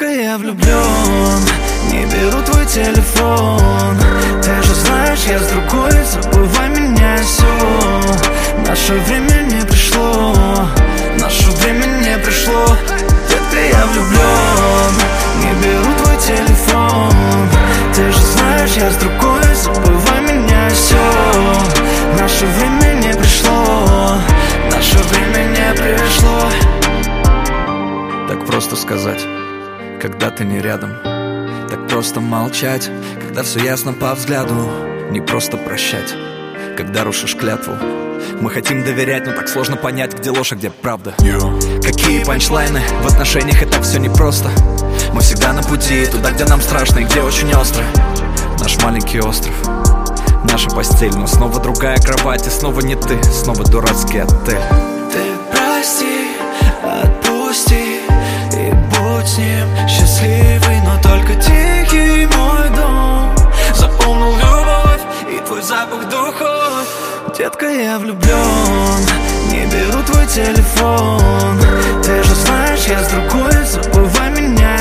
я влюблен, не беру твой телефон. Ты же знаешь, я с другой, забывай меня, все. Наше время не пришло, наше время не пришло. Детка, я влюблен, не беру твой телефон. Ты же знаешь, я с другой, забывай меня, все. Наше время не пришло, наше время не пришло. Так просто сказать, когда ты не рядом. Так просто молчать, когда все ясно по взгляду. Не просто прощать, когда рушишь клятву. Мы хотим доверять, но так сложно понять, где ложь, а где правда. Какие панчлайны в отношениях, и так все непросто. Мы всегда на пути, туда, где нам страшно и где очень остро. Наш маленький остров, наша постель, но снова другая кровать. И снова не ты, снова дурацкий отель. Ты прости, отпусти и будь с ним счастливый, но только тихий мой дом. Запомнил любовь и твой запах духов. Детка, я влюблен, не беру твой телефон. Ты же знаешь, я с другой, забывай меня,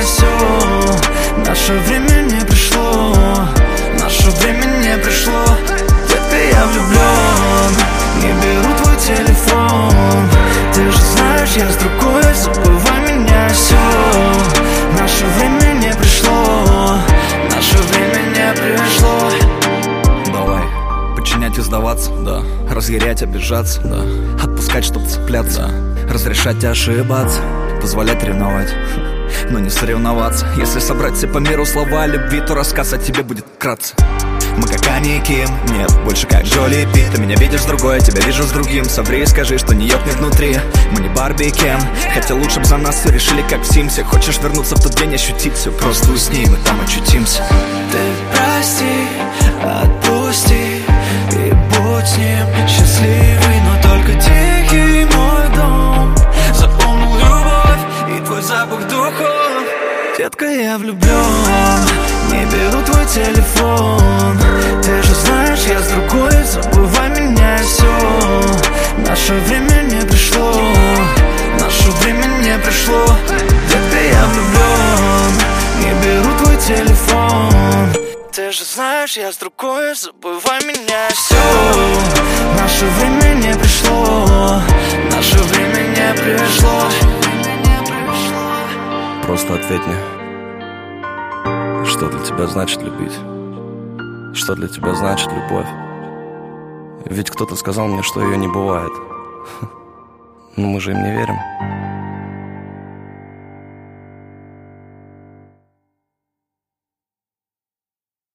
все. Наше время не пришло, наше время не пришло. Детка, я влюблен, не беру твой телефон. Ты же знаешь, я с другой, забывай меня, все. Наше время не пришло, наше время не пришло. Давай, подчинять и сдаваться, да. Разъярять, обижаться, да. Отпускать, чтоб цепляться, да. Разрешать ошибаться, позволять ревновать, но не соревноваться. Если собрать все по миру слова любви, то рассказ о тебе будет вкратце. Мы как Ани и Ким, нет, больше как Джоли и Пит. Ты меня видишь с другой, тебя вижу с другим. Соври и скажи, что не ёкнет внутри. Мы не Барби и Кен, хотя лучше б за нас все решили как в Симсе. Хочешь вернуться в тот день, ощутить все, просто усни, мы там очутимся. Ты прости, отпусти и будь с ним счастливый, но только тихий мой дом. Запомнил любовь и твой запах духов. Детка, я влюблен, не беру твой телефон. Ты же знаешь, я с другой, забывай меня, все. Наше время не пришло, наше время не пришло. Детка, я влюблен, не беру твой телефон. Ты же знаешь, я с другой, забывай меня, все. Наше время не пришло, наше время не пришло. Просто ответь мне, что для тебя значит любить? Что для тебя значит любовь? Ведь кто-то сказал мне, что ее не бывает. Но мы же им не верим.